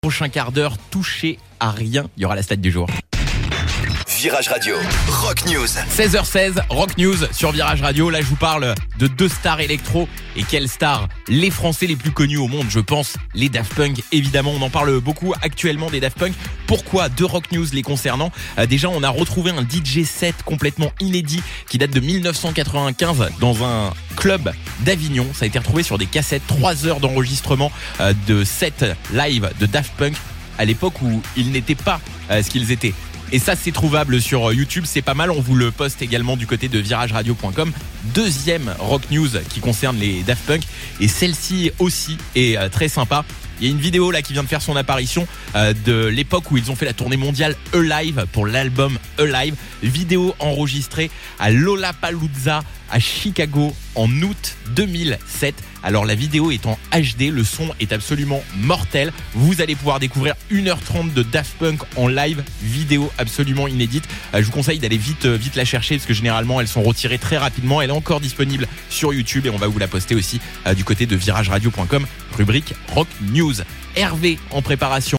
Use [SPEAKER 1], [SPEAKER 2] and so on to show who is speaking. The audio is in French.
[SPEAKER 1] Prochain quart d'heure, touché à rien. Il y aura la stat du jour.
[SPEAKER 2] Virage Radio, Rock News.
[SPEAKER 1] 16h16, Rock News sur Virage Radio. Là, je vous parle de deux stars électro. Et quelles stars? Les Français les plus connus au monde, je pense. Les Daft Punk, évidemment. On en parle beaucoup actuellement des Daft Punk. Pourquoi? Deux Rock News les concernant. Déjà, on a retrouvé un DJ set complètement inédit qui date de 1995 dans un club d'Avignon. Ça a été retrouvé sur des cassettes. 3 heures d'enregistrement de set live de Daft Punk à l'époque où ils n'étaient pas ce qu'ils étaient. Et ça, c'est trouvable sur YouTube, c'est pas mal. On vous le poste également du côté de virageradio.com. Deuxième Rock News qui concerne les Daft Punk. Et celle-ci aussi est très sympa. Il y a une vidéo là qui vient de faire son apparition de l'époque où ils ont fait la tournée mondiale Alive pour l'album Alive. Vidéo enregistrée à Lollapalooza à Chicago en août 2007. Alors la vidéo est en HD, le son est absolument mortel. Vous allez pouvoir découvrir 1h30 de Daft Punk en live, vidéo absolument inédite. Je vous conseille d'aller vite la chercher parce que généralement elles sont retirées très rapidement. Elle est encore disponible sur YouTube et on va vous la poster aussi du côté de virageradio.com, rubrique Rock News. Hervé en préparation.